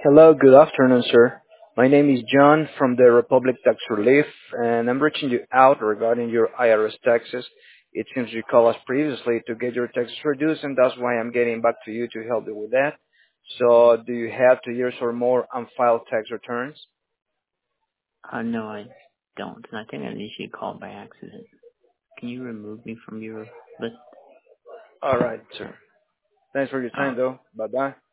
Hello, good afternoon, sir. My name is John from the Republic Tax Relief, and I'm reaching you out regarding your IRS taxes. It seems you called us previously to get your taxes reduced, and that's why I'm getting back to you to help you with that. So, do you have 2 years or more unfiled tax returns? No, I don't. And I think I initially called by accident. Can you remove me from your list? All right, sir. Thanks for your Oh, time, though. Bye bye.